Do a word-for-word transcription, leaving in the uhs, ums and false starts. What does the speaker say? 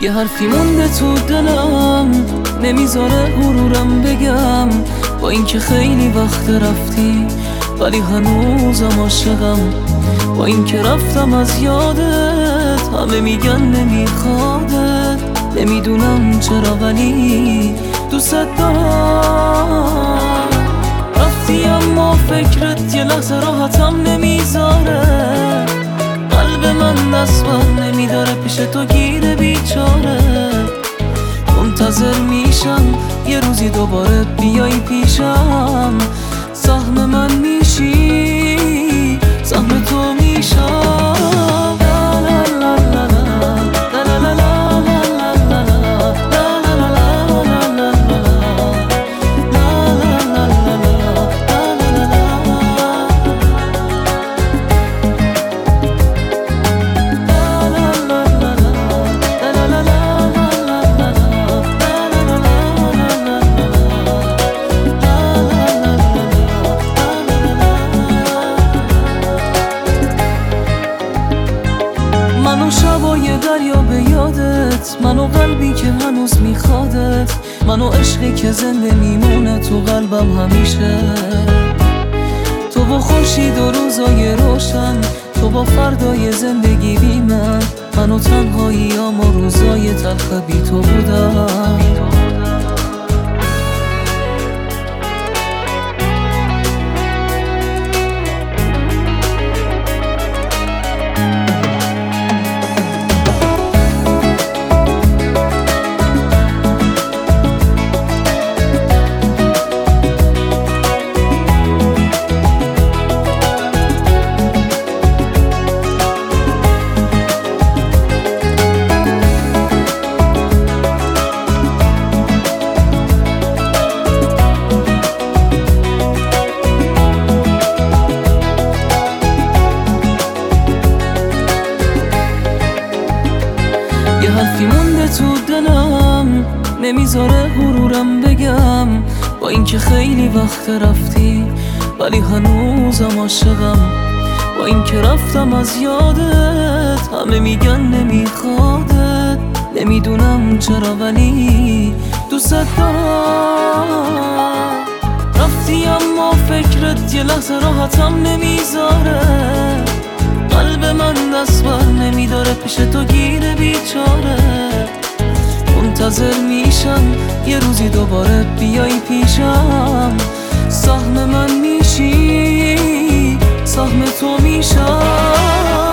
یه حرفی مونده تو دلم نمیذاره غرورم بگم، با اینکه خیلی وقت رفتی ولی هنوزم عاشقم. با اینکه رفتم از یادت همه میگن نمیخوادت، نمیدونم چرا ولی دوست دارم. رفتی اما فکرت یه لحظه راحتم نمیذاره، قلب من دست بر نمیداره پیش تو گیره بیچاره. منتظر میشم یه روزی دوباره بیای پیشم، سهم من میشی سهم تو میشم. منو شبای دریا به یادت، منو قلبی که هنوز میخوادت، منو عشقی که زنده میمونه تو قلبم همیشه. تو با خورشید و روزای روشن، تو با فردای زندگی بی من، منو تنهاییام و روزای تلخ بی تو بودم. یه حرفی مونده تو دلم نمیذاره غرورم بگم، با اینکه خیلی وقت رفتی ولی هنوزم عاشقم. با اینکه رفتم از یادت همه میگن نمیخوادت، نمیدونم چرا ولی دوست دارم. رفتی اما فکرت یه لحظه راحتم نمیذاره، قلب من دست بر نمیداره پیش تو گیره بیچاره. منتظر میشم یه روزی دوباره بیای پیشم، سهم من میشی سهم تو میشم.